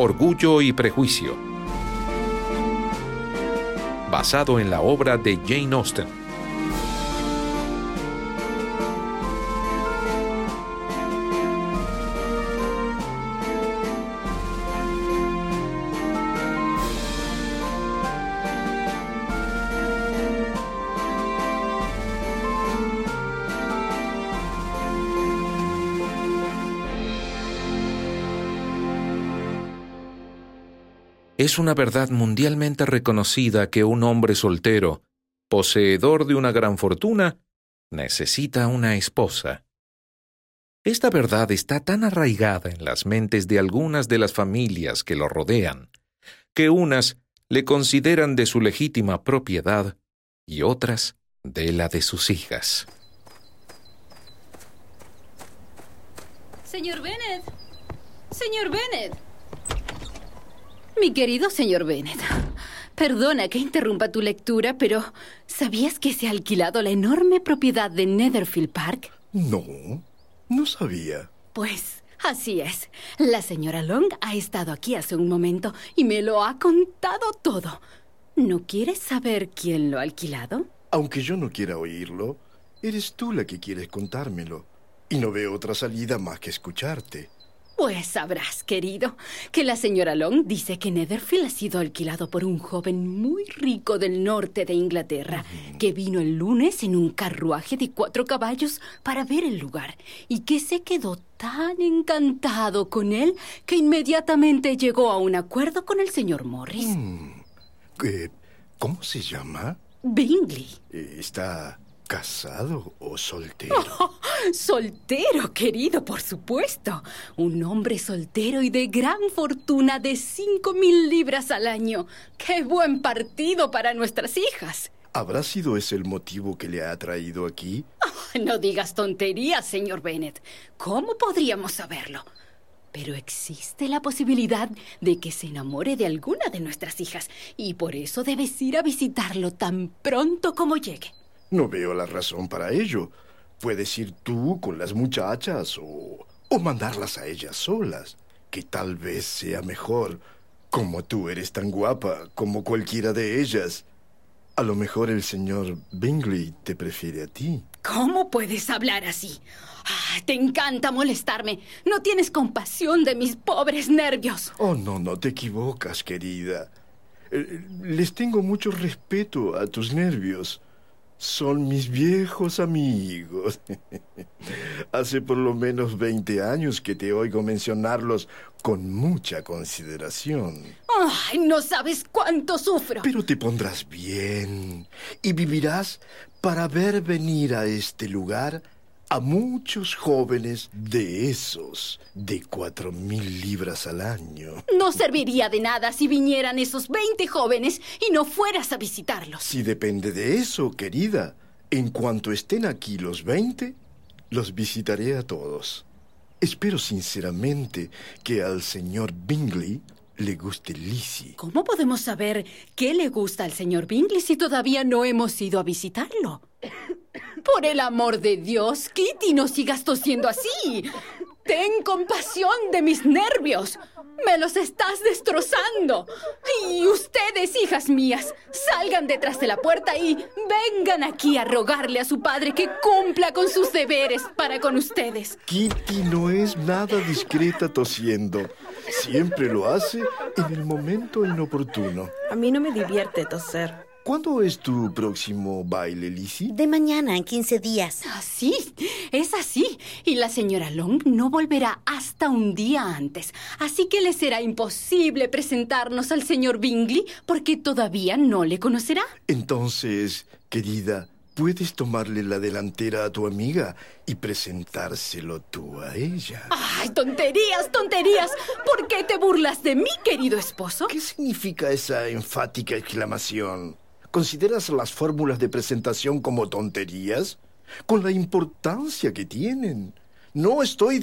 Orgullo y Prejuicio, basado en la obra de Jane Austen. Es una verdad mundialmente reconocida que un hombre soltero, poseedor de una gran fortuna, necesita una esposa. Esta verdad está tan arraigada en las mentes de algunas de las familias que lo rodean, que unas le consideran de su legítima propiedad y otras de la de sus hijas. Señor Bennet. Señor Bennet. Mi querido señor Bennet, perdona que interrumpa tu lectura, pero ¿sabías que se ha alquilado la enorme propiedad de Netherfield Park? No, no sabía. Pues así es. La señora Long ha estado aquí hace un momento y me lo ha contado todo. ¿No quieres saber quién lo ha alquilado? Aunque yo no quiera oírlo, eres tú la que quieres contármelo. Y no veo otra salida más que escucharte. Pues sabrás, querido, que la señora Long dice que Netherfield ha sido alquilado por un joven muy rico del norte de Inglaterra, que vino el lunes en un carruaje de 4 caballos para ver el lugar, y que se quedó tan encantado con él que inmediatamente llegó a un acuerdo con el señor Morris. ¿Cómo se llama? Bingley. ¿Está casado o soltero? Oh, soltero, querido, por supuesto. Un hombre soltero y de gran fortuna de 5,000 libras al año. ¡Qué buen partido para nuestras hijas! ¿Habrá sido ese el motivo que le ha traído aquí? Oh, no digas tonterías, señor Bennet. ¿Cómo podríamos saberlo? Pero existe la posibilidad de que se enamore de alguna de nuestras hijas, y por eso debes ir a visitarlo tan pronto como llegue. No veo la razón para ello. Puedes ir tú con las muchachas o mandarlas a ellas solas, que tal vez sea mejor, como tú eres tan guapa como cualquiera de ellas. A lo mejor el señor Bingley te prefiere a ti. ¿Cómo puedes hablar así? Te encanta molestarme. No tienes compasión de mis pobres nervios. Oh, no te equivocas, querida. Les tengo mucho respeto a tus nervios. Son mis viejos amigos. Hace por lo menos 20 años que te oigo mencionarlos con mucha consideración. ¡Ay, no sabes cuánto sufro! Pero te pondrás bien y vivirás para ver venir a este lugar a muchos jóvenes de esos de 4,000 libras al año. No serviría de nada si vinieran esos 20 jóvenes y no fueras a visitarlos. Si depende de eso, querida. En cuanto estén aquí los 20, los visitaré a todos. Espero sinceramente que al señor Bingley le guste Lizzie. ¿Cómo podemos saber qué le gusta al señor Bingley si todavía no hemos ido a visitarlo? Por el amor de Dios, Kitty, no sigas tosiendo así. Ten compasión de mis nervios. Me los estás destrozando. Y ustedes, hijas mías, salgan detrás de la puerta y vengan aquí a rogarle a su padre que cumpla con sus deberes para con ustedes. Kitty no es nada discreta tosiendo. Siempre lo hace en el momento inoportuno. A mí no me divierte toser. ¿Cuándo es tu próximo baile, Lizzie? De mañana, en 15 días. Sí, es así. Y la señora Long no volverá hasta un día antes. Así que le será imposible presentarnos al señor Bingley porque todavía no le conocerá. Entonces, querida, puedes tomarle la delantera a tu amiga y presentárselo tú a ella. ¡Ay, tonterías, tonterías! ¿Por qué te burlas de mí, querido esposo? ¿Qué significa esa enfática exclamación? ¿Consideras las fórmulas de presentación como tonterías? Con la importancia que tienen. No estoy